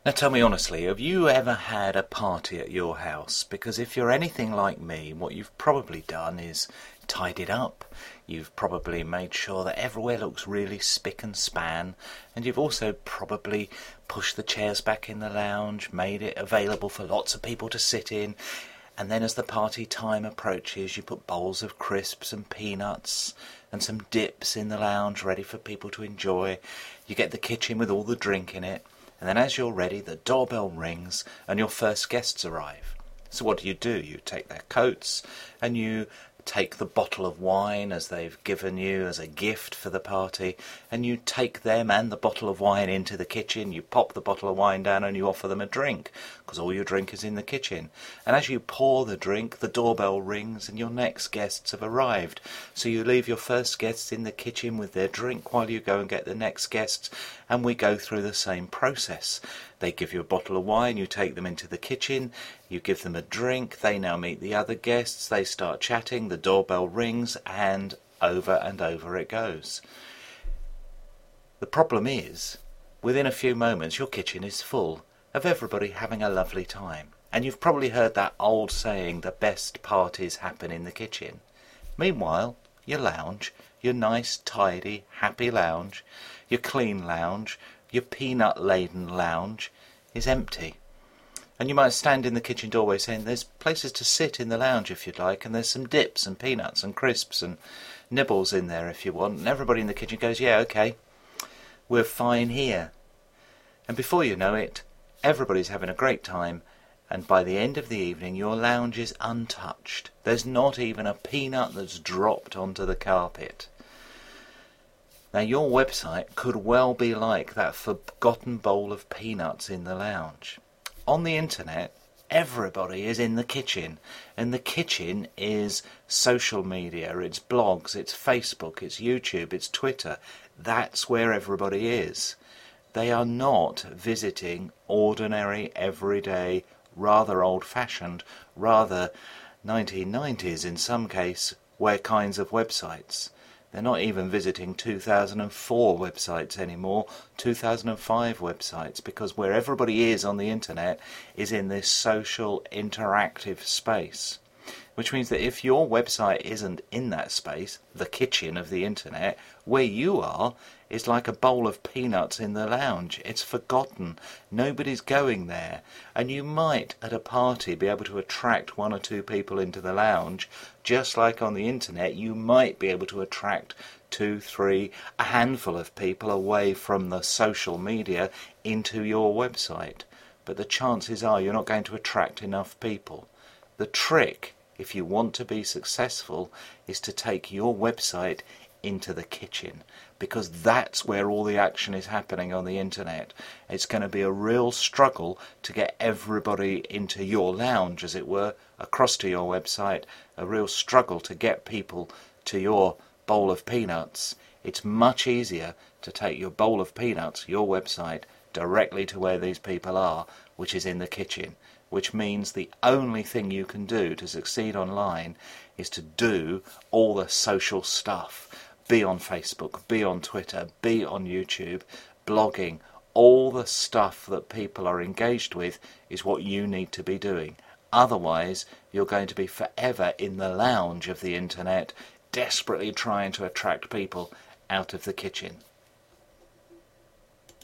Now tell me honestly, have you ever had a party at your house? Because if you're anything like me, what you've probably done is tidied up. You've probably made sure that everywhere looks really spick and span, and you've also probably pushed the chairs back in the lounge, made it available for lots of people to sit in, and then as the party time approaches, you put bowls of crisps and peanuts and some dips in the lounge ready for people to enjoy. You get the kitchen with all the drink in it. And then as you're ready, the doorbell rings and your first guests arrive. So what do? You take their coats and you take the bottle of wine as they've given you as a gift for the party, and you take them and the bottle of wine into the kitchen. You pop the bottle of wine down and you offer them a drink, because all your drink is in the kitchen. And as you pour the drink, the doorbell rings and your next guests have arrived. So you leave your first guests in the kitchen with their drink while you go and get the next guests, and we go through the same process. They give you a bottle of wine, you take them into the kitchen, you give them a drink, they now meet the other guests, they start chatting, the doorbell rings, and over it goes. The problem is, within a few moments your kitchen is full of everybody having a lovely time. And you've probably heard that old saying, the best parties happen in the kitchen. Meanwhile, your lounge, your nice, tidy, happy lounge, your clean lounge, your peanut-laden lounge is empty. And you might stand in the kitchen doorway saying, there's places to sit in the lounge if you'd like, and there's some dips and peanuts and crisps and nibbles in there if you want. And everybody in the kitchen goes, yeah, okay, we're fine here. And before you know it, everybody's having a great time, and by the end of the evening your lounge is untouched. There's not even a peanut that's dropped onto the carpet. Now your website could well be like that forgotten bowl of peanuts in the lounge. On the internet, everybody is in the kitchen, and the kitchen is social media, it's blogs, it's Facebook, it's YouTube, it's Twitter. That's where everybody is. They are not visiting ordinary, everyday, rather old-fashioned, rather 1990s in some case, kinds of websites. They're not even visiting 2004 websites anymore, 2005 websites, because where everybody is on the internet is in this social interactive space. Which means that if your website isn't in that space, the kitchen of the internet, where you are is like a bowl of peanuts in the lounge. It's forgotten. Nobody's going there. And you might, at a party, be able to attract one or two people into the lounge. Just like on the internet, you might be able to attract 2, 3, a handful of people away from the social media into your website. But the chances are you're not going to attract enough people. The trick, if you want to be successful, is to take your website into the kitchen, because that's where all the action is happening on the internet. It's going to be a real struggle to get everybody into your lounge, as it were, across to your website, a real struggle to get people to your bowl of peanuts. It's much easier to take your bowl of peanuts, your website, directly to where these people are, which is in the kitchen. Which means the only thing you can do to succeed online is to do all the social stuff. Be on Facebook, be on Twitter, be on YouTube, blogging. All the stuff that people are engaged with is what you need to be doing. Otherwise, you're going to be forever in the lounge of the internet, desperately trying to attract people out of the kitchen.